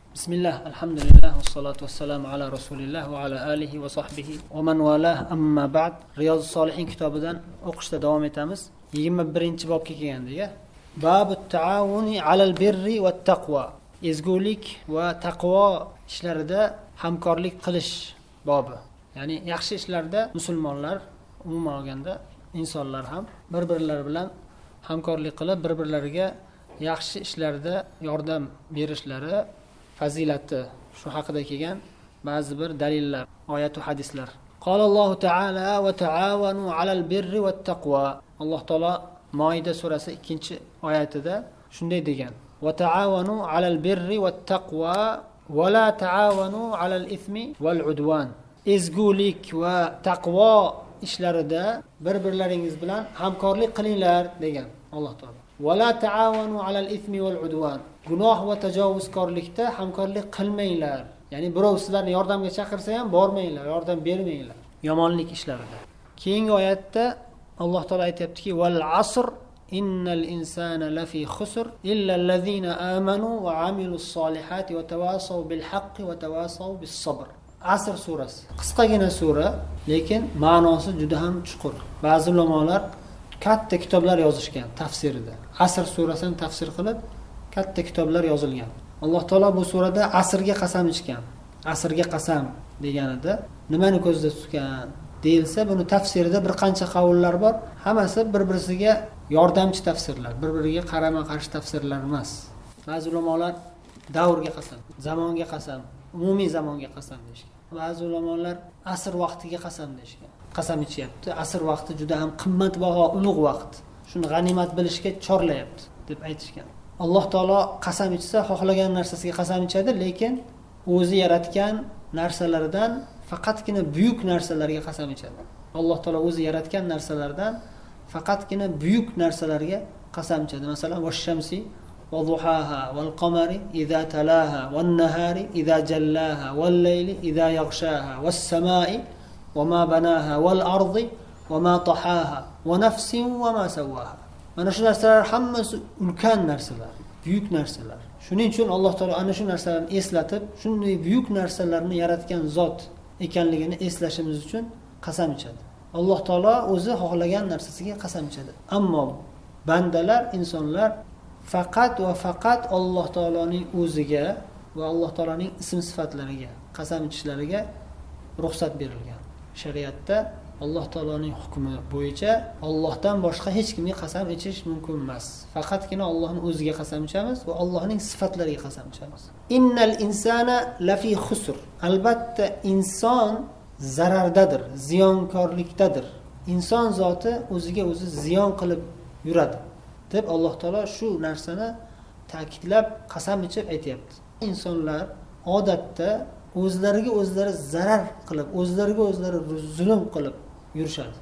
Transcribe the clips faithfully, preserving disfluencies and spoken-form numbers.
Bismillah, alhamdulillah, wassalatu vassalamu ala rasulillah va ala alihi va sahbihi va man valah, amma ba'd. Riyozis Solihin kitobidan o'qishda davom etamiz. yigirma birinchi bobga kelgandik. Babut ta'awuni alal birri vat taqwa. Ezgulik va taqvo ishlarida hamkorlik qilish bobi. Ya'ni yaxshi ishlarda musulmonlar umuman olganda insonlar ham bir-birlari bilan hamkorlik qilib, bir-birlariga yaxshi ishlarda yordam berishlari fazilati shu haqida kelgan ba'zi bir dalillar, oyat va hadislar. Qolallohu ta'ala va ta'awanu alal birri vat taqwa. Alloh taolo Moida surasi ikkinchi oyatida shunday degan: Va ta'awanu alal birri vat taqwa va la ta'awanu alal ithmi val udwan. Ezgulik va taqvo ishlarida bir-birlaringiz bilan hamkorlik qilinglar degan Alloh taolo. Va la ta'awanu alal ithmi val udwan. Gunoh va tajovuzkorlikda hamkorlik qilmanglar. Ya'ni birov sizlarni yordamga chaqirsa ham bormanglar, yordam bermanglar yomonlik ishlarida. Keyingi oyatda Alloh taolo aytayaptiki: "Val asr innal insana lafi khusr illa allazina amanu va amilus solihati va tawasaw bil haqqi va tawasaw bis sabr." Asr surasi. Qisqagina sura, lekin ma'nosi juda ham chuqur. Ba'zi ulamolar katta kitoblar yozishgan tafsirida. Asr surasini tafsir qilib katta kitoblar yozilgan. Alloh taolo bu surada asrga qasam ichgan. Asrga qasam deganida nimani ko'zda tutgan deyilsa, buni tafsirida bir qancha qavullar bor. Hammasi bir-birisiga yordamchi tafsirlar, bir-biriga qarama-qarshi tafsirlar emas. Ba'zi ulamolar davrga qasam, zamonga qasam, umumiy zamonga qasam deyishgan. Ba'zi ulamolar asr vaqtiga qasam deyishgan. Qasam ichyapti. Asr vaqti juda ham qimmatbaho, ulug' vaqt. Shuni g'animat bilishga chorlayapti deb aytishgan. Alloh taolo qasam ichsa, xohlagan narsasiga qasam ichadi, lekin o'zi yaratgan narsalardan faqatgina buyuk narsalarga qasam ichadi. Alloh taolo o'zi yaratgan narsalardan faqatgina buyuk narsalarga qasam ichadi. Masalan, vash-shamsi va duhaha val qamari idza talaha wan nahari idza jallaha wal layli idza yaghshaha was samai va ma banaha wal ardi va ma tahaha va nafsin va ma sawaha. Mana shu narsalar hammasi ulkan narsalar, buyuk narsalar. Shuning uchun Alloh taolo ana shu narsalarni eslatib, shunday buyuk narsalarni yaratgan zot ekanligini eslashimiz uchun qasam ichadi. Alloh taolo o'zi xohlagan narsasiga qasam ichadi. Ammo bandalar, insonlar faqat va faqat Alloh taoloning o'ziga va Alloh taoloning ism sifatlariga qasam ichishlariga ruxsat berilgan. Shariatda Alloh taoloning hukmi bo'yicha Allohdan boshqa hech kimga qasam ichish mumkin emas. Faqatgina Allohning o'ziga qasam ichamiz va Allohning sifatlariga qasam ichamiz. Innal insana lafi khusr. Albatta inson zarardadir, ziyonkorlikdadir. Inson zoti o'ziga o'zi ziyon qilib yuradi deb Alloh taolo shu narsani ta'kidlab qasam ichib aytayapti. Insonlar odatda o'zlariga o'zlari zarar qilib, o'zlariga o'zlari zulm qilib yurishadi.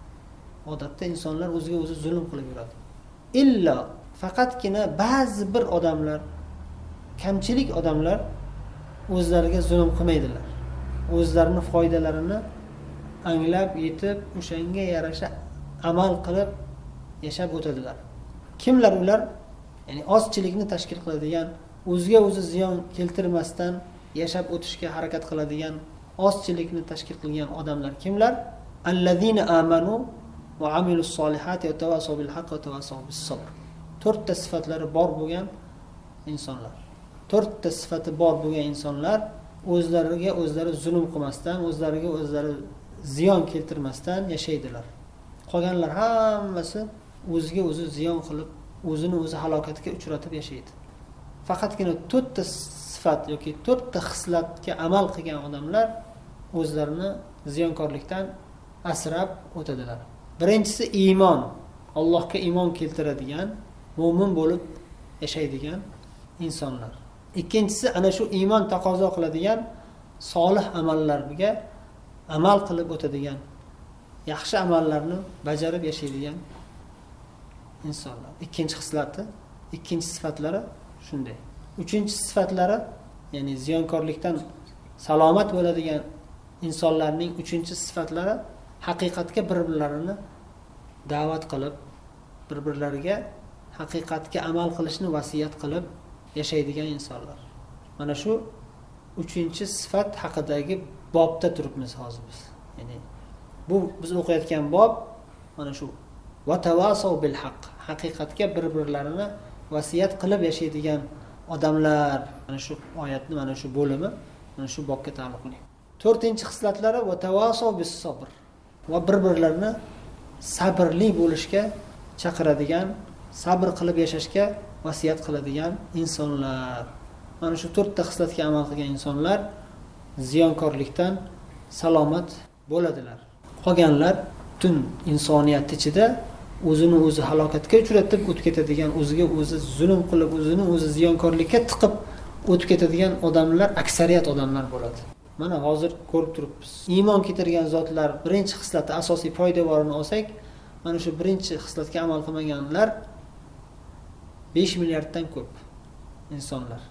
Odatda insonlar o'ziga o'zi zulm qilib yuradi. Illa faqatgina ba'zi bir odamlar, kamchilik odamlar o'zlariga zulm qilmaydilar. O'zlarining foydalarini anglab yetib, o'shanga yarasha amal qilib yashab o'tadilar. Kimlar ular? Ya'ni ozchilikni tashkil qiladigan, o'ziga o'zi ziyon keltirmasdan yashab o'tishga harakat qiladigan, ozchilikni tashkil qilgan odamlar kimlar? Allazina amanu va amilus solihati va tawasaw bil haqqi va tawasaw bis sabr. To'rtta sifatlari bor bo'lgan insonlar. To'rtta sifati bor bo'lgan insonlar o'zlariga o'zlari zulm qilmasdan, o'zlariga o'zlari ziyon keltirmasdan yashaydilar. Qolganlar hammasi o'ziga o'zi ziyon qilib, o'zini o'zi halokatga uchratib yashaydi. Faqatgina to'rtta sifat yoki to'rtta xislatga amal qilgan odamlar o'zlarini ziyonkorlikdan asrab o'tadilar. Birinchisi iymon. Allohga iymon keltiradigan, mo'min bo'lib yashaydigan insonlar. Ikkinchisi ana shu iymon taqozo qiladigan solih amallarga amal qilib o'tadigan, yaxshi amallarni bajarib yashaydigan insonlar. Ikkinchi xislati, ikkinchi sifatlari shunday. Uchinchi sifatlari, ya'ni ziyonkorlikdan salomat bo'ladigan insonlarning uchinchi sifatlari haqiqatga bir-birlarini da'vat qilib, bir-birlariga haqiqatga amal qilishni vasiyat qilib yashaydigan insonlar. Mana shu uchinchi sifat haqidagi bobda turibmiz hozir biz. Ya'ni bu biz o'qiyotgan bob mana shu va tavasav bil haqq. Haqiqatga bir-birlarini vasiyat qilib yashaydigan odamlar. Mana shu oyatning mana shu bo'limi mana shu bobga taalluqli. to'rtinchi xislatlari va tavasav bis sabr. Va bir-birlarini sabrli bo'lishga chaqiradigan, sabr qilib yashashga vasiyat qiladigan insonlar. Mana shu to'rtta xislatga amal qilgan insonlar ziyonkorlikdan salomat bo'ladilar. Qolganlar butun insoniyat ichida o'zini o'zi halokatga uchratib o'tib ketadigan, o'ziga o'zi zulm qilib, o'zini o'zi ziyonkorlikka tiqib o'tib ketadigan odamlar aksariyat odamlar bo'ladi. Mana hozir ko'rib turibmiz. Iymon keltirgan zotlar birinchi xislati asosiy poydevorini olsak, mana shu birinchi xislatga amal qilmaganlar besh milliarddan ko'p insonlar.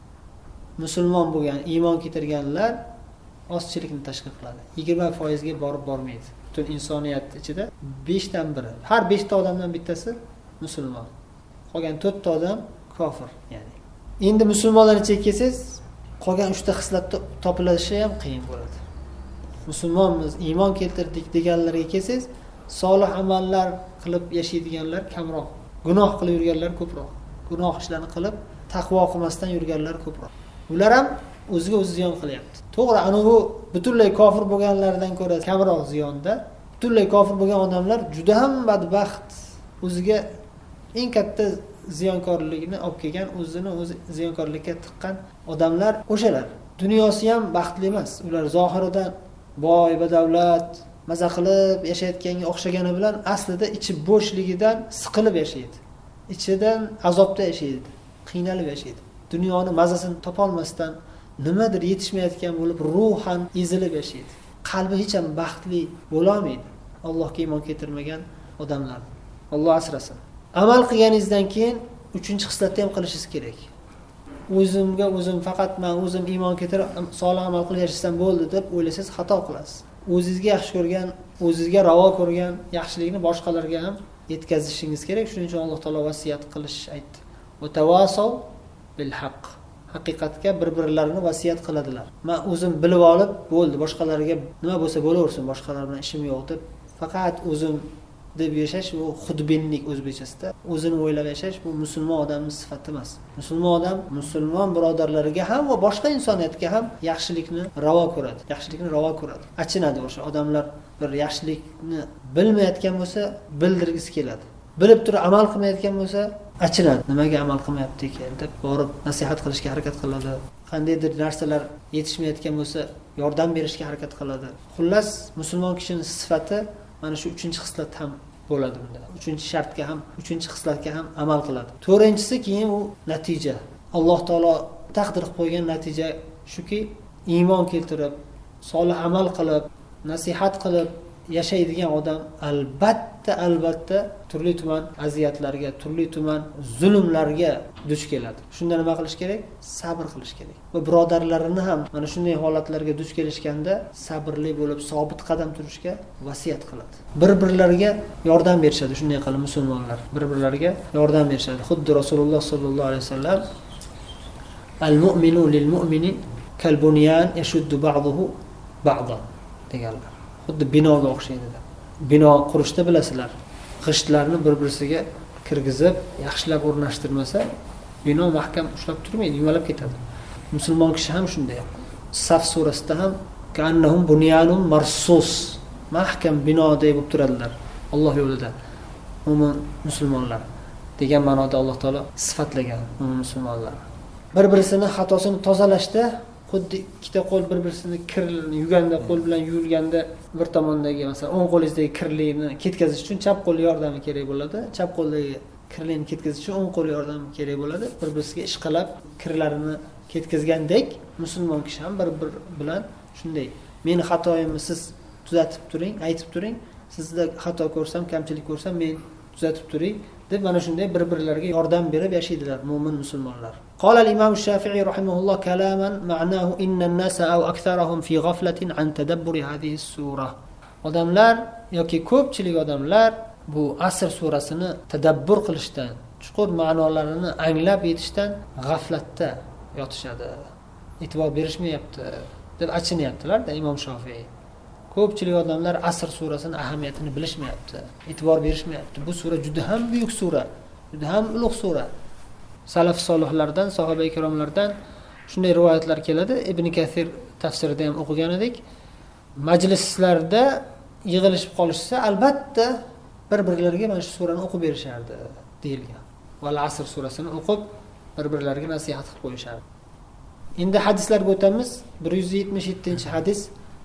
Musulmon bo'lgan, iymon keltirganlar ozchilikni tashkil qiladi. yigirma foiz ga borib bormaydi. Butun insoniyat ichida besh dan biri. Har besh ta odamdan bittasi musulmon. Qolgan to'rt ta odam kofir, ya'ni. Endi musulmonlar ichiga kelsangiz, qolgan uch ta xislatni topilishi ham qiyin bo'ladi. Musulmonmiz, iymon keltirdik deganlarga kelsangiz, solih amallar qilib yashaydiganlar kamroq. Gunoh qilib yurganlar ko'proq. Gunoh ishlarni qilib, taqvo qilmasdan yurganlar ko'proq. Ular ham o'ziga o'zi ziyon qilyapti. To'g'ri, ana bu butunlay kofir bo'lganlardan ko'ra kamroq ziyonda. Butunlay kofir bo'lgan odamlar juda ham badbaxt. O'ziga eng katta ziyonkorlikni olib kelgan, o'zini o'zi ziyonkorlikka tiqqan odamlar o'shalar. Dunyosi ham baxtli emas. Ular zohiridan boy va davlat maza qilib yashayotganga o'xshagani bilan aslida ichi bo'shligidan siqilib yashaydi. Ichidan azobda yashaydi, qiynalib yashaydi. Dunyoni mazasini topolmasdan nimadir yetishmayotgan bo'lib ruhan ezilib yashaydi. Qalbi hech ham baxtli bo'la olmaydi. Allohga iymon keltirmagan odamlar. Alloh asrasin. Amal qilganingizdan keyin uchinchi xislatni ham qilishingiz kerak. O'zimga o'zim faqat men o'zim iymon keltirib solih amal qilib yashasam bo'ldi deb o'ylasangiz xato qilasiz. O'zingizga yaxshi ko'rgan, o'zingizga ravo ko'rgan yaxshilikni boshqalarga ham yetkazishingiz kerak. Shuning uchun Alloh taolo vasiyat qilish aytdi. Va tawasaw bil haqq. Haqiqatga bir-birlarini vasiyat qiladilar. Men o'zim bilib olib bo'ldi, boshqalarga nima bo'lsa bo'laversin, boshqalar bilan ishim yo'q deb faqat o'zim deb yashash bu xudbinlik o'zbekchasida. O'zini o'ylab yashash bu musulmon odamning sifati emas. Musulmon odam musulmon birodarlariga ham va boshqa insoniyatga ham yaxshilikni ravo ko'radi. Yaxshilikni ravo ko'radi. Achinadi o'sha odamlar bir yaxshilikni bilmayotgan bo'lsa, bildirgisi keladi. Bilib turib amal qilmayotgan bo'lsa, achinadi. Nimaga amal qilmayapti ekan deb borib nasihat qilishga harakat qiladi. Qandaydir narsalar yetishmayotgan bo'lsa, yordam berishga harakat qiladi. Xullas, musulmon kishining sifati mana shu uchinchi xislat ham bo'ladi bunda. uchinchi shartga ham, uchinchi xislatga ham amal qiladi. to'rtinchisi keyin u natija. Alloh taolo taqdir qilib qo'ygan natija shuki, iymon keltirib, solih amal qilib, nasihat qilib yashaydigan odam albatta albatta turli tuman aziyatlarga, turli tuman zulmlarga duch keladi. Shunda nima qilish kerak? Sabr qilish kerak. Va birodarlarini ham mana shunday holatlarga duch kelishganda sabrli bo'lib, sobit qadam turishga vasiyat qiladi. Bir-birlariga yordam berishadi, shunday qilib musulmonlar bir-birlariga yordam berishadi. Xuddi Rasululloh sollallohu alayhi vasallam al-mu'minu lil-mu'mini kal-bunyan yashuddu ba'duhu ba'dan deganlar. Xuddi binoga o'xshaydi. Bino qurishni bilasizlar. G'ishtlarni bir-birisiga kirgizib, yaxshilab o'rnashtirmasa, bino mahkam ushlab turmaydi, yumalab ketadi. Musulmon kishi ham shunday. Saf surasida ham ka'annahum bunyanun marsus, mahkam binoday bo'lib turadilar Alloh yo'lida. Mo'min musulmonlar degan ma'noda Alloh taolo sifatlagan mo'min musulmonlar. Bir-birisini xatosini tozalashda xuddi ikkita qo'l bir-birisini kirni yuganda, qo'l bilan yuvilganda bir tomondagi, masalan, o'ng qo'lingizdagi kirlikni ketkazish uchun chap qo'l yordami kerak bo'ladi. Chap qo'ldagi kirlikni ketkazish uchun o'ng qo'l yordami kerak bo'ladi. Bir-birisiga ishqalab kirlarini ketkazgandek, musulmon kishi ham bir-bir bilan shunday. Meni xatoyimni siz tuzatib turing, aytib turing. Sizda xato ko'rsam, kamchilik ko'rsam, men tuzatib turing deb mana shunday bir-birlariga yordam berib yashaydilar mo'min musulmonlar. Qala al-Imam Shafi'i rahimahulloh kalaman ma'nahu inna an-nasa aw aktharuhum fi ghaflatin an tadabburi hadhihi as-surah. Odamlar yoki ko'pchilik odamlar bu Asr surasini tadabbur qilishdan, chuqur ma'nolarini anglab yetishdan g'aflatda yotishadi. e'tibor berishmayapti deb achinyaptilar-da Imom Shofiy. Ko'pchilik odamlar Asr surasini ahamiyatini bilishmayapti, e'tibor berishmayapti. Bu sura juda ham buyuk sura, juda ham ulug' sura. Salaf solihlardan, sahoba ikromlardan shunday rivoyatlar keladi. Ibn Kathir tafsirida ham o'qigan edik. Majlislarda yig'ilishib qolishsa, albatta bir-birlariga mana shu surani o'qib berishardi deyilgan. Val Asr surasini o'qib bir-birlariga nasihat qilib qo'yishardi. Endi hadislarga o'tamiz. bir yuz yetmish yettinchi hadis.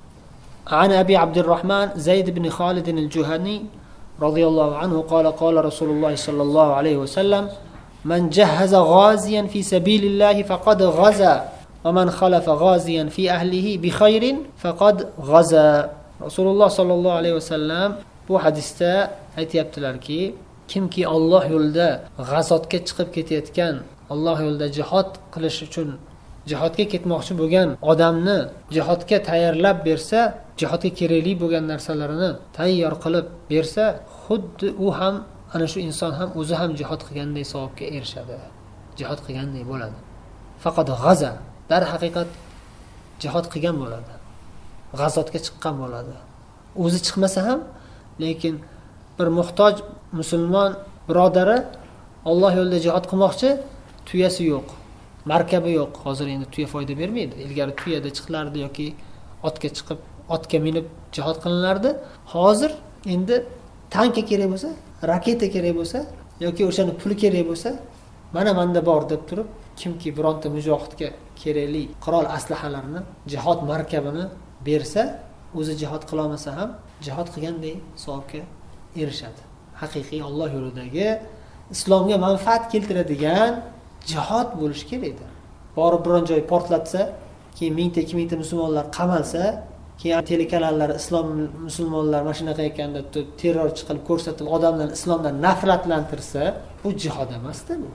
An Abi Abdurrahman Zayd ibn Khalid al-Juhani radhiyallohu anhu qala qala Rasululloh sallallohu alayhi va sallam: "Man jahhaza ghaziyan fi sabilillahi faqad ghaza va man khalafa ghaziyan fi ahlihi bi khayrin faqad ghaza." Rasululloh sallallohu alayhi va sallam bu hadisda aytayaptilarki, kimki Alloh yo'lida g'azotga chiqib ketayotgan, Alloh yo'lida jihad qilish uchun jihodga ketmoqchi bo'lgan odamni jihodga tayyorlab bersa, jihodga kerakli bo'lgan narsalarini tayyor qilib bersa, xuddi u ham, ana shu inson ham o'zi ham jihod qilganday savobga erishadi. Jihod qilganday bo'ladi. Faqat g'aza, dar haqiqat jihod qilgan bo'ladi. G'azotga chiqqan bo'ladi. O'zi chiqmasa ham, lekin bir muhtoj musulmon birodari Alloh yo'lida jihod qilmoqchi, tuyasi yo'q, markabi yo'q. Hozir endi tuya foyda bermaydi. Ilgari tuyada chiqilardi yoki otga chiqib, otga minib jihod qilinardi. Hozir endi tankka kerak bo'lsa, raketa kerak bo'lsa yoki o'shani puli kerak bo'lsa, mana menda bor deb turib, kimki bironta mujohidga kerakli qurol aslahalarini, jihod markabini bersa, o'zi jihod qila olmasa ham jihod qilganday savobga erishadi. Haqiqiy Alloh yo'lidagi islomga manfaat keltiradigan jihod bo'lish kerak edi. Borib biron joy portlatsa, keyin mingta ikki mingta musulmonlar qamalsa, keyin telekanallar islom musulmonlar mana shunaqa ekan deb terrorchi qilib ko'rsatib, odamlarni islomdan nafratlantirsa, bu jihod emasdi bu.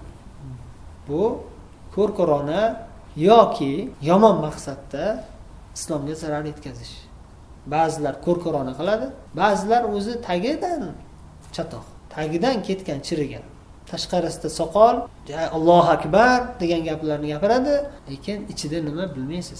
Bu ko'r-ko'rona yoki yomon maqsadda islomga zarar yetkazish. Ba'zilar ko'r-ko'rona qiladi, ba'zilar o'zi tagidan chatoq, tagidan ketgan, chirigan. Tashqarisida soqol, Allohu akbar degan gaplarni gapiradi, lekin ichida nima bilmaysiz.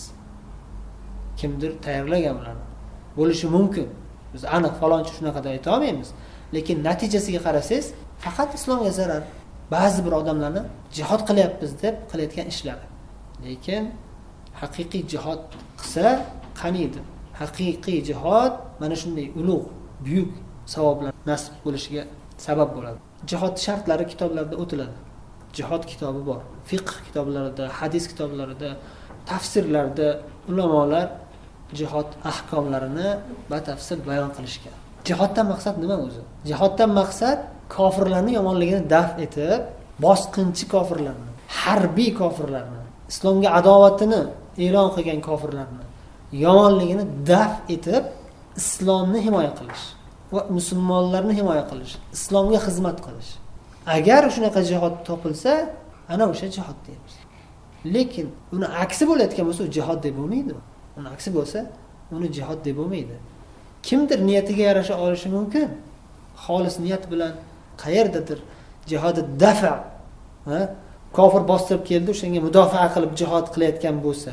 Kimdir tayyorlagan ularni. Bo'lishi mumkin. Biz aniq falonchi shunaqa deb ayta olmaymiz, lekin natijasiga qarasangiz, faqat islomga zarar. Ba'zi bir odamlarni jihod qilyapmiz deb qilayotgan ishlari. Lekin haqiqiy jihod qilsa qaniydi? Haqiqiy jihod mana shunday ulug', buyuk savoblar nasib bo'lishiga sabab bo'ladi. Jihod shartlari kitoblarda o'tiladi. Jihod kitobi bor. Fiqh kitoblarida, hadis kitoblarida, tafsirlarda ulamolar jihod ahkomlarini batafsil bayon qilishgan. Jihoddan maqsad nima o'zi? Jihoddan maqsad kofirlarning yomonligini daf etib, bosqinchi kofirlarni, harbiy kofirlarni, islomga adovatini e'lon qilgan kofirlarni yomonligini daf etib, islomni himoya qilish va musulmonlarni himoya qilish, islomga xizmat qilish. Agar shunaqa jihod topilsa, ana o'sha jihod deymiz. Lekin uni aksi bo'layotgan bo'lsa, jihod deb bo'lmaydi. Uni aksi bo'lsa, uni jihod deb bo'lmaydi. Kimdir niyatiga yarasha olishi mumkin. Xolis niyat bilan qayerdadir jihodi dafa, ha, kofir bostirib keldi, o'shanga mudofaa qilib jihod qilayotgan bo'lsa,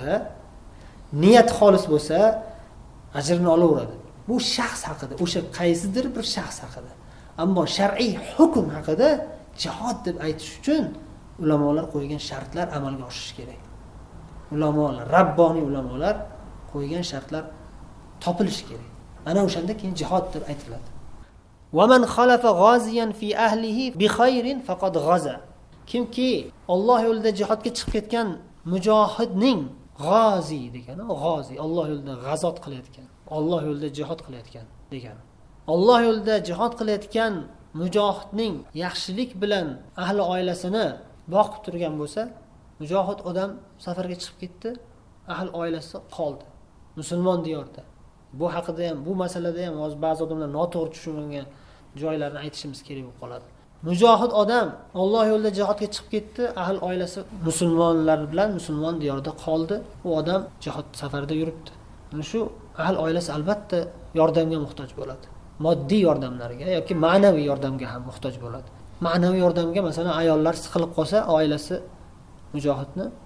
niyat xolis bo'lsa, ajrini olaveradi. Bu shaxs haqida, o'sha qaysidir bir shaxs haqida. Ammo shar'iy hukm haqida jihod deb aytish uchun ulamolar qo'ygan shartlar amalga oshishi kerak. Ulamolar, rabboniy ulamolar qo'ygan shartlar topilishi kerak. Ana o'shanda keyin jihod deb aytiladi. Va man khalafa ghaziyan fi ahlihi bi khayrin faqad ghaza. Kimki Alloh yo'lida jihodga chiqib ketgan mujohidning g'ozi degani, g'ozi Alloh yo'lida g'azot qilayotgan, Alloh yo'lida jihod qilayotgan degani. Alloh yo'lida jihod qilayotgan mujohidning yaxshilik bilan ahli oilasini boqib turgan bo'lsa, mujohid odam safarga chiqib ketdi, ahli oilasi qoldi musulmon diyorda. Bu haqida ham, bu masalada ham hozir ba'zi odamlar noto'g'ri tushungan joylarni aytishimiz kerak bo'lib qoladi. Mujohid odam Alloh yo'lida jihodga chiqib ketdi, ahli oilasi musulmonlar bilan musulmon diyorda qoldi. U odam jihod safarida yuribdi. Mana shu ahli oilasi albatta yordamga muhtoj bo'ladi. Moddiy yordamlarga yoki ma'naviy yordamga ham muhtoj bo'ladi. Ma'naviy yordamga masalan ayollar siqilib qolsa, oilasi mujohidni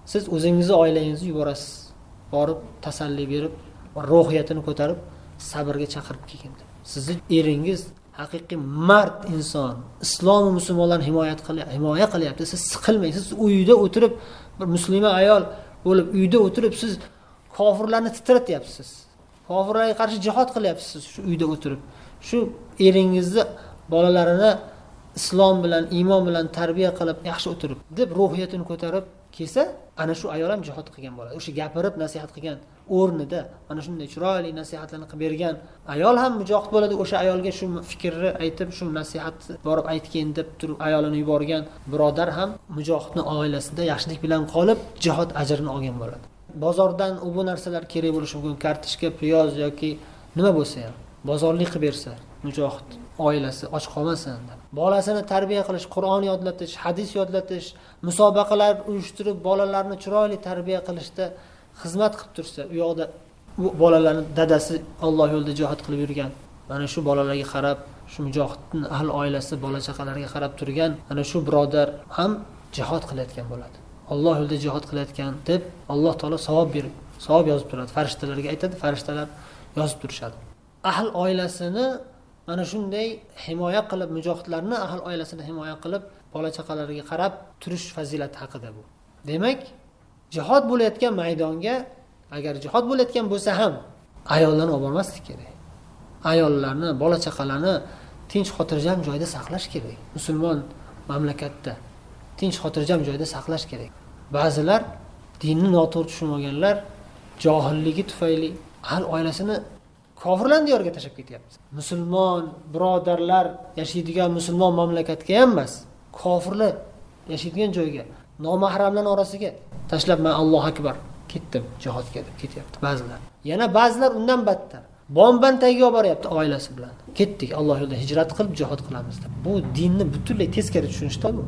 siz o'zingizni oilangizni yuborasiz. Borib tasalli berib, ruhiyatini ko'tarib, sabrga chaqirib kelgan. Sizni eringiz haqiqiy mard inson, islom va musulmonlarni himoya qilyapti, himoya qilyapti. Siz siqilmang. Siz uyda o'tirib, bir musulmon ayol bo'lib uyda o'tirib siz kofirlarni titratyapsiz. Kofirlarga qarshi jihad qilyapsiz shu uyda o'tirib. Shu eringizni bolalarini islom bilan, iymon bilan tarbiya qilib, yaxshi o'tirib deb ruhiyatini ko'tarib kelsa, ana shu ayol ham jihad qilgan bo'ladi. O'sha gapirib nasihat qilgan o'rnida mana shunday chiroyli nasihatlarni qilib bergan ayol ham mujohid bo'ladi. O'sha ayolga shu fikrni aytib, shu nasihatni borib aytgan deb turib ayolini yuborgan birodar ham mujohidning oilasida yaxshilik bilan qolib, jihad ajrini olgan bo'ladi. Bozordan u bu narsalar kerak bo'lishi mumkin, kartoshka, piyoz yoki nima bo'lsa ham bozorlik qilib bersa, mujohid oilasi och qolmasin deb. Bolasini tarbiya qilish, Qur'on yodlatish, hadis yodlatish, musobaqalar uyushtirib bolalarni chiroyli tarbiya qilishda xizmat qilib tursa, u yoqda bu bolalarning dadasi Alloh yo'lida jihad qilib yurgan. Mana shu bolalarga qarab, shu mujohidning ahli oilasi bola chaqalariga qarab turgan, ana shu birodar ham jihad qilayotgan bo'ladi. Alloh yo'lida jihad qilayotgan deb Alloh taolo savob berib, savob yozib turadi. Farishtalarga aytadi, farishtalar yozib turishadi. Ahl oilasini mana shunday himoya qilib, mujohidlarni ahl oilasini himoya qilib, bola chaqalariga qarab turish fazilati haqida bu. Demak, jihad bo'layotgan maydonga agar jihad bo'layotgan bo'lsa ham ayollarni olib bormaslik kerak. Ayollarni, bola chaqalarni tinch xotirjam joyda saqlash kerak. Musulmon mamlakatda tinch xotirjam joyda saqlash kerak. Ba'zilar dinni noto'g'ri tushunmaganlar johilligi tufayli ahl oilasini kofirlar diyoriga tashlab ketyapti. Musulmon birodarlar yashaydigan musulmon mamlakatga ham emas, kofirlar yashaydigan joyga, nomahramlar orasiga tashlab men Alloh akbar ketdim, jihodga deb ketyapti ba'zilar. Yana ba'zilar undan battar. Bomban tagiga boryapti oilasi bilan. Ketdik, Alloh yo'lida hijrat qilib jihod qilamiz deb. Bu dinni butunlay teskari tushunishda bu.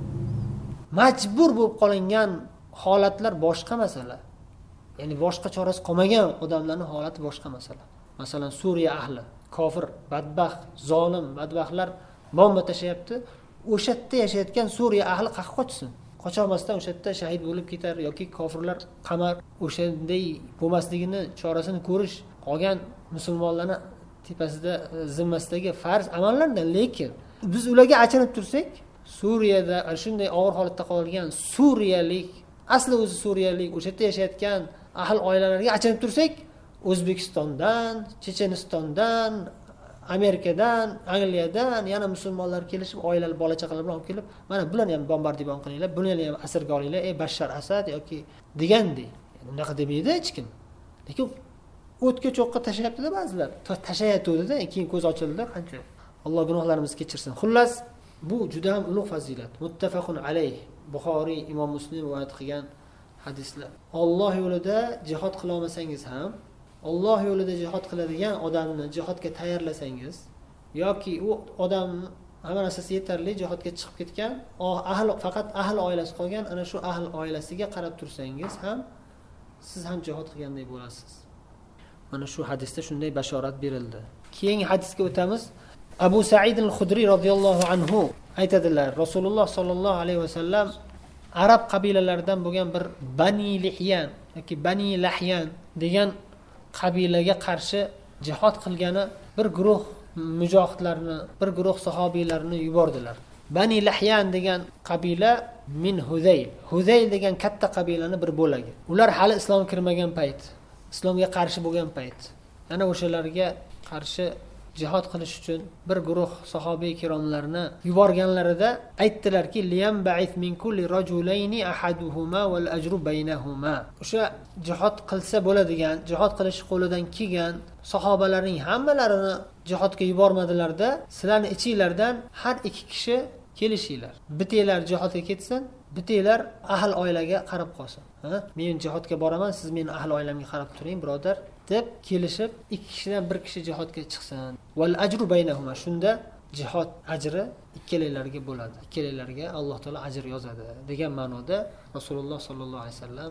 Majbur bo'lib qolingan holatlar boshqa masala. Ya'ni boshqa chorasi qolmagan odamlarning holati boshqa masala. Masalan, Suriya ahli, kofir, badbaxt, zolim, badbaxtlar bomba tashlayapti. O'sha yerda yashayotgan Suriya ahli qayerga qochsin? Qocha olmasdan o'sha yerda shahid bo'lib ketar yoki kofirlar qamar, o'shanday bo'lmasligini chorasini ko'rish qolgan musulmonlarning tepasida zimmasidagi farz amallardan. Lekin biz ularga achinib tursak, Suriyada shunday og'ir holatda qolgan suriyalik, asli o'zi suriyalik, o'sha yerda yashayotgan ahl oilalarga achinib tursak, O'zbekistondan, Chechenistondan, Amerikadan, Angliyadan yana musulmonlar kelishib, oilalar, bola chaqalar bilan olib kelib, mana bularni ham bombardimon qilinglar, bularni ham asirga olinglar, ey Bashar Asad yoki degandek. Unaqa demaydi hech kim. Lekin o'tga cho'qqa tashlayapti-da ba'zilar. Tashayatdi-da, keyin ko'z ochildi qancha. Alloh gunohlarimizni kechirsin. Xullas, bu juda ham ulug' fazilat. Muttafaqun alayh. Buxoriy, Imom Muslim rivoyat qilgan hadislar. Alloh yo'lida jihad qila olmasangiz ham, Alloh yo'lida jihad qiladigan odamni jihodga tayyorlasangiz yoki u odam hamma narsasi yetarli jihodga chiqib ketgan, ahli faqat ahli oilasi qolgan, ana shu ahli oilasiga qarab tursangiz ham siz ham jihod qilganday bo'lasiz. Mana shu hadisda shunday bashorat berildi. Keyingi hadisga o'tamiz. Abu Sa'id al-Khudri radhiyallohu anhu aytadilar, Rasululloh sallallohu alayhi vasallam arab qabilalaridan bo'lgan bir Bani Lihyan yoki Bani Lahyan degan qabilaga qarshi jihad qilgani bir guruh mujohidlarni, bir guruh sahobiylarni yubordilar. Bani Lahyan degan qabila min Huzayl. Huzayl degan katta qabilaning bir bo'lagi. Ular hali islomga kirmagan payt, islomga qarshi bo'lgan payt. Yana o'shalarga qarshi jihad qilish uchun bir guruh sahobiy kiromlarni yuborganlarida aytdilarki, liyam ba'ith min kulli rajulayni ahaduhuma wal ajru baynahuma. O'sha jihad qilsa bo'ladigan, jihad qilish qo'lidan kelgan sahobalarning hammalarini jihodga yubormadilarda, sizlarning ichinglardan har ikki kishi kelishinglar. Bitinglar jihodga ketsin, bitinglar ahl oilaga qarab qolsin. Ha? Men jihodga boraman, siz meni ahl oilamga qarab turing, birodar. deb kelishib ikki kishidan bir kishi jihodga chiqsin. Val ajru baynahuma. Shunda jihod ajri ikkalalariga bo'ladi. Ikkalalariga Alloh taolo ajr yozadi degan ma'noda Rasululloh sallallohu alayhi vasallam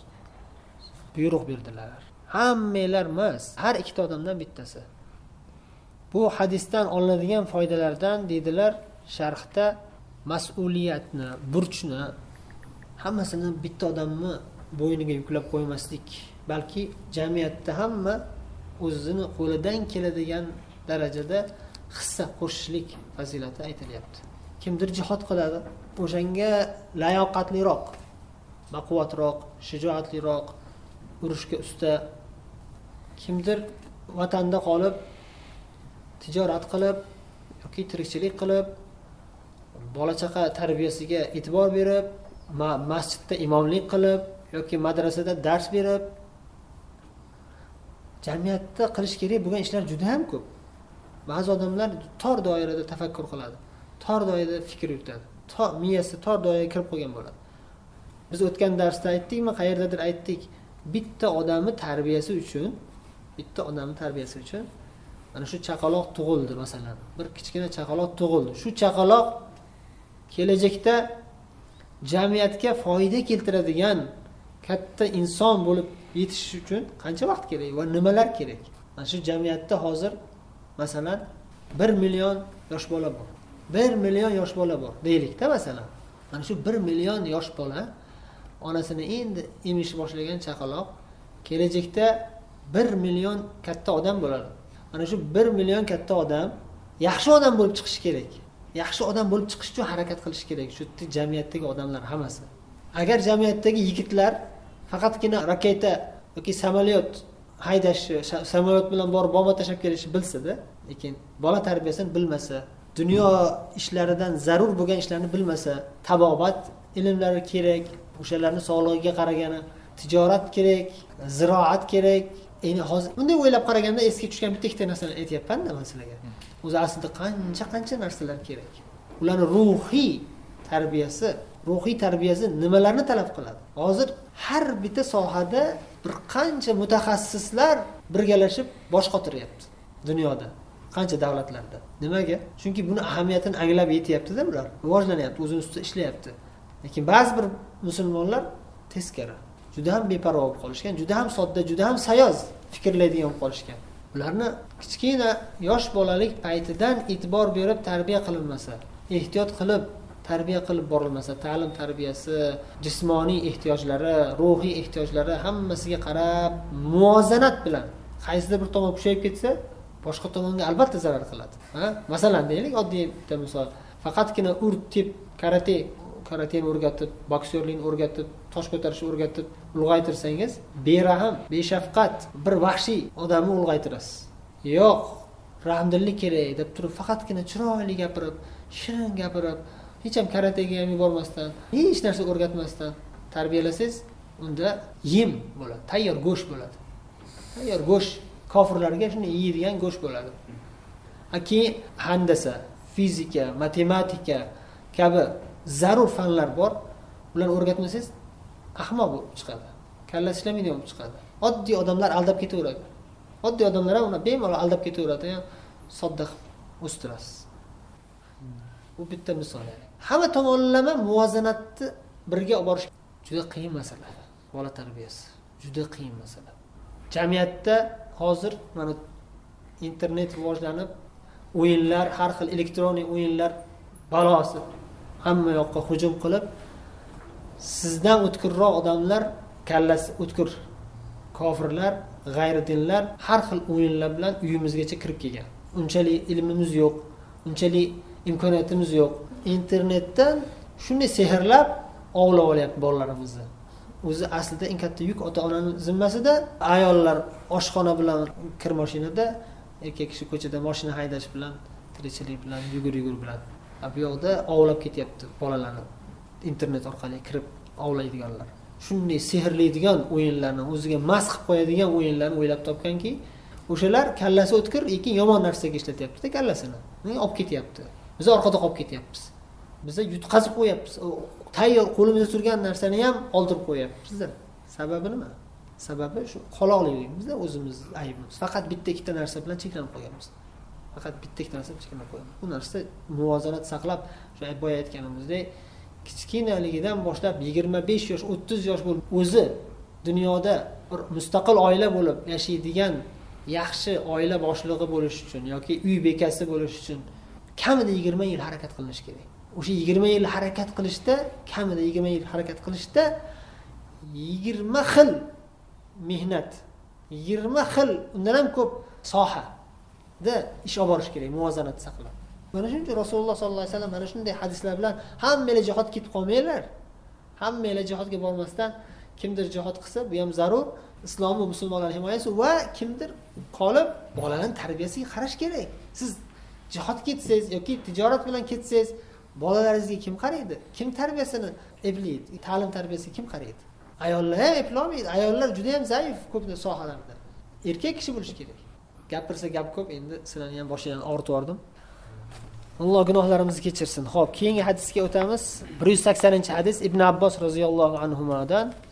buyruq berdilar. Hammalar emas, har ikkita odamdan bittasi. Bu hadisdan olinadigan foydalardan dedilar sharhda mas'uliyatni, burchni hammasini bitta odamni bo'yniga yuklab qo'ymaslik, balki jamiyatda hamma o'zini qo'lidan keladigan darajada hissa qo'shishlik fazilati aytilyapti. Kimdir jihad qiladi, o'shanga layoqatliroq, baquvvatroq, shijoatliroq, urushga usta. Kimdir vatanda qolib, tijorat qilib yoki tirikchilik qilib, bola chaqa tarbiyasiga e'tibor berib, masjidda imomlik qilib yoki madrasada dars berib, jamiyatda qilish kerak bo'lgan ishlar juda ham ko'p. Ba'zi odamlar tor doirada tafakkur qiladi, tor doirada fikr yuritadi, tor miyasi tor doiraga kirib qolgan bo'ladi. Biz o'tgan darsda aytdikmi, qayerdadir aytdik, bitta odamni tarbiyasi uchun, bitta odamni tarbiyasi uchun mana shu chaqaloq tug'ildi masalan. Bir kichkina chaqaloq tug'ildi. Shu chaqaloq kelajakda jamiyatga foyda keltiradigan katta inson bo'lib yetish uchun qancha vaqt kerak va nimalar kerak? Mana shu jamiyatda hozir masalan bir million yosh bola bor. bir million yosh bola bor deylik-da masalan. Mana shu bir million yosh bola onasini endi emish boshlagan chaqaloq kelajakda bir million katta odam bo'ladi. Mana shu bir million katta odam yaxshi odam bo'lib chiqish kerak. Yaxshi odam bo'lib chiqish uchun harakat qilish kerak. Shu jamiyatdagi odamlar hammasi. Agar jamiyatdagi yigitlar faqatgina raketa yoki samolyot haydash, samolyot bilan borib bomba tashlab kelishni bilsa-da, lekin bola tarbiyasini bilmasa, dunyo ishlaridan zarur bo'lgan ishlarni bilmasa, tabobat ilmlari kerak, o'shalarni sog'lig'iga qaragani, tijorat kerak, ziroat kerak. Endi hozir bunday o'ylab qaraganda eski tushgan bitta ikkita narsalarni aytayapman-da men sizlarga. O'zi aslida qancha-qancha narsalar kerak. Ularning ruhiy tarbiyasi, ruhiy tarbiyasi nimalarni talab qiladi? Hozir har bitta sohada bir qancha mutaxassislar birgalashib bosh qotiryapti dunyoda, qancha davlatlarda. Nimaga? Chunki buni ahamiyatini anglab yetyapti-da ular. Rivojlanyapti, o'zini ustida ishlayapti. Lekin ba'zi bir musulmonlar teskari, juda ham beparvo bo'lib qolishgan, juda ham sodda, juda ham sayoz fikrlaydigan bo'lib qolishgan. Ularni kichkina yosh bolalik paytidan e'tibor berib tarbiya qilinmasa, ehtiyot qilib tarbiya qilib borilmasa, ta'lim tarbiyasi, jismoniy ehtiyojlari, ruhiy ehtiyojlari hammasiga qarab muvozanat bilan qaysidir bir tomon kuchayib ketsa, boshqa tomonga albatta zarar qiladi. Ha? Masalan, deylik, oddiy bitta misol, faqatgina ur tip karate karateni o'rgatib, boksyorlikni o'rgatib, tosh ko'tarishni o'rgatib ulg'aytirsangiz, berahim, beshafqat bir vahshiy odamni ulg'aytirasiz. Yo'q, rahmdillik kerak deb turib, faqatgina chiroyli gapirib, shirin gapirib, hech ham karatega ham yubormasdan, hech narsa o'rgatmasdan tarbiyalasangiz, unda yem bo'ladi, tayyor go'sht bo'ladi. Tayyor go'sht kofirlarga shuni yeydigan go'sht bo'ladi. Aki handasa, fizika, matematika kabi zarur fanlar bor. Ularni o'rgatmasangiz ahmoq bo'lib chiqadi. Kallasi ishlamaydigan bo'lib chiqadi. Oddiy odamlar aldab ketaveradi. Oddiy odamlar ham uni bemalol aldab ketaveradi, ham sodda o'stirasiz. Bu bitta misol. Hamma tomonlama muvozanatni birga olib borish juda qiyin masala. Bola tarbiyasi juda qiyin masala. Jamiyatda hozir mana internet rivojlanib, o'yinlar, har xil elektronik o'yinlar balosi hamma yoqqa hujum qilib, sizdan o'tkirroq odamlar, kallasi o'tkir kofirlar, g'ayridinlar har xil o'yinlar bilan uyimizgacha kirib kelgan. Unchalik ilmimiz yo'q, unchalik imkoniyatimiz yo'q. Internetdan shunday sehrlab ovlab olyapti bolalarimizni. O'zi aslida eng katta yuk ota-onaning zimmasida. Ayollar oshxona bilan kir mashinada, erkak kishi ko'chada mashina haydash bilan, tirikchilik bilan, yugur-yugur bilan. Bu yoqda ovlab ketyapti bolalarni. Internet orqali kirib ovlaydiganlar. Shunday sehrlaydigan o'yinlarni, o'ziga mas qilib qo'yadigan o'yinlarni o'ylab topganki, o'shalar kallasi o'tkir, lekin yomon narsaga ishlatyapti-da kallasini. Nega olib ketyapti? Biz orqada qolib ketyapmiz. Biz yutqazib qo'yapmiz. Tayyor qo'limizda turgan narsani ham oldirib qo'yapmiz. Sababi nima? Sababi shu qoloqligimizda o'zimiz aybimiz. Faqat bitta ikkita narsa bilan cheklanib qolganmiz. Faqat bitta ikkita narsa bilan cheklanib qo'yganmiz. Bu narsa muvozanat saqlab, shu boya aytganimizdek, kichkinaligidan boshlab yigirma besh yosh, o'ttiz yosh bo'lib o'zi dunyoda bir mustaqil oila bo'lib yashaydigan yaxshi oila boshlig'i bo'lish uchun yoki uy bekasi bo'lish uchun kamida yigirma yil harakat qilinish kerak. O'sha yigirma yil harakat qilishda, kamida yigirma yil harakat qilishda yigirma xil mehnat, yigirma xil, undan ham ko'p sohada ish olib borish kerak, muvozanat saqlab. Mana shuning uchun Rasululloh sollallohu alayhi vasallam mana shunday hadislar bilan hammanglar jihodga ketib qolmanglar. Hammanglar jihodga bormasdan kimdir jihod qilsa, bu ham zarur. Islom va musulmonlar himoyasi va kimdir qolib bolalarning tarbiyasiga qarash kerak. Siz jihod ketsangiz yoki tijorat bilan ketsangiz, bolalaringizga kim qaraydi? Kim tarbiyasini eplaydi? Ta'lim tarbiyasiga kim qaraydi? Ayollar ham eplolmaydi. Ayollar juda ham zaif ko'p sohalarda. Erkak kishi bo'lish kerak. Gapirsa gap ko'p, endi sizlarni ham boshidan ortib yordim. Alloh gunohlarimizni kechirsin. Xo'p, keyingi hadisga o'tamiz. bir yuz saksoninchi hadis Ibn Abbos roziyallohu anhumadan.